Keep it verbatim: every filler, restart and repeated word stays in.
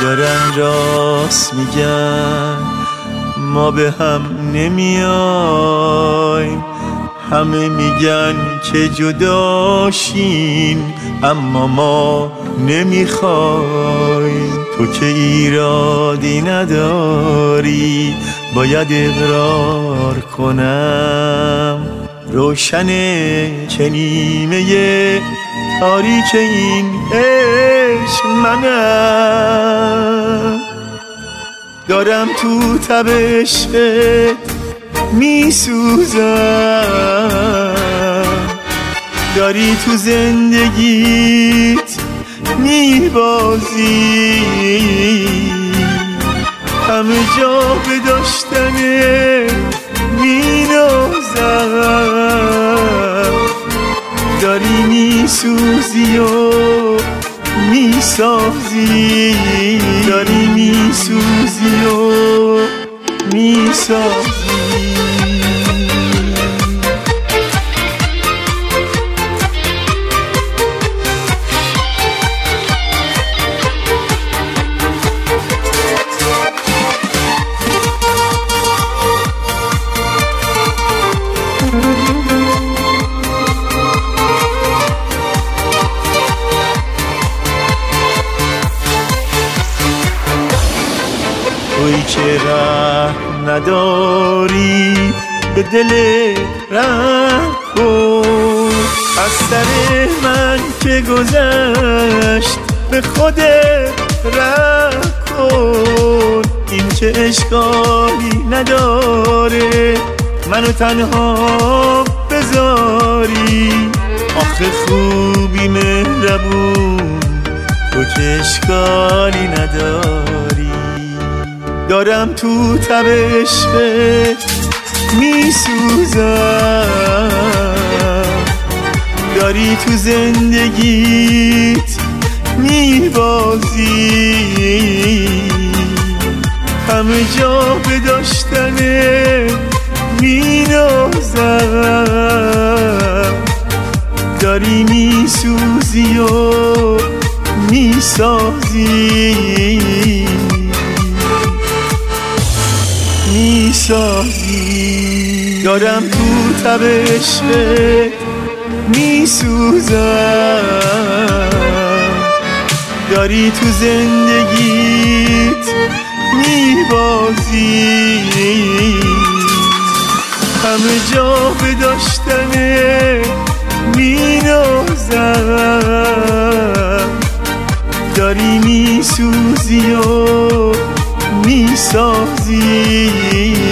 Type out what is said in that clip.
دارن راست میگن، ما به هم نمیایم. همه میگن که جداشین، اما ما نمیخوایم. تو که ایرادی نداری، باید اقرار کنم. روشنه که نیمه تاریک این عشق منم. دارم تو تب عشقت میسوزم، داری تو زندگیت میبازی. همه جا به داشتنه مینازم، داری میسوزی و میسازی، داری میسوزی و میسازی. تویی که رحم نداری، به دل رحم کن. از سر من که گذشت، به خودت رحم کن. این که اشکالی نداره منو تنها بذاری. آخه خوبی مهربون، تو که اشکالی نداری. دارم تو تب عشقت میسوزم، داری تو زندگیت میبازی. همه جا به داشتنه مینازم، داری میسوزی و میسازی، میسازی. دارم تو تب عشقت میسوزم، داری تو زندگیت میبازی. همه جا به داشتنه مینازم، داری میسوزی و میسازی.